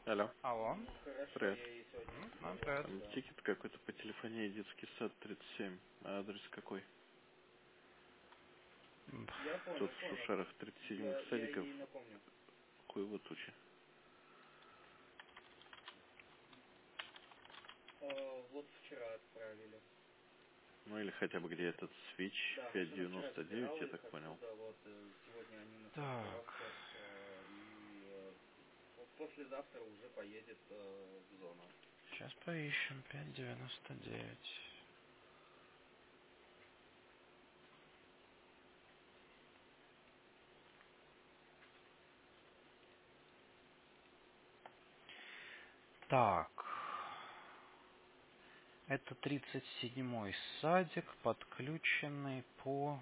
Алло. Алло. Привет. Привет. Там тикет какой-то по телефонии, детский сад 37. А адрес какой? Тут в Шушарах 37 садиков. Хуево тучи. Ну или хотя бы где этот свич 599, я так понял. Так. Сейчас поищем. 5,99. Так. Это 37-й садик, подключенный по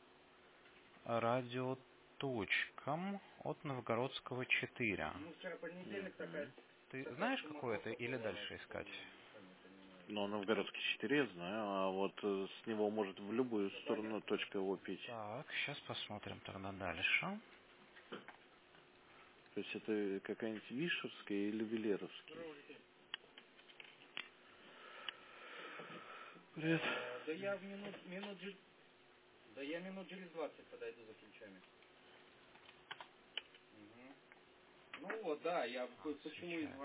радиоточкам от Новгородского 4. Мгм. Ты знаешь, какой это, или дальше искать? Ну, Новгородский 4 я знаю, а вот с него может в любую сторону точка его пить. Так, сейчас посмотрим тогда дальше. То есть это какая-нибудь Вишерская или Велеровский? Привет. Свеча.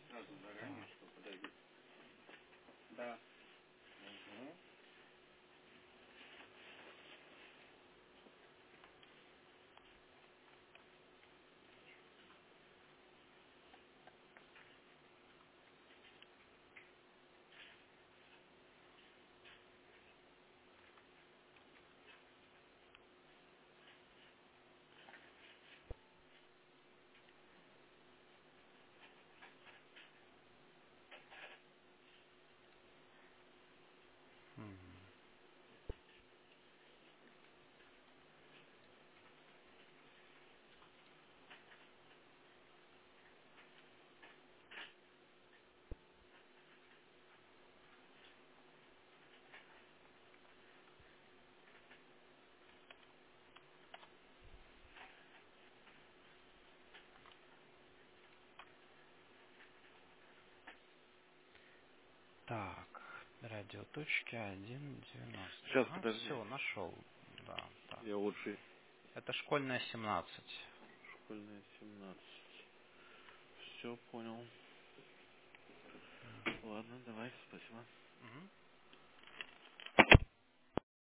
Мгм. Так, радиоточки 1,90. Сейчас, Ага, подожди. все, нашел. Да, так. Я лучше Это школьная 17. школьная 17. Все понял. Ладно, давай, спасибо. Мгм.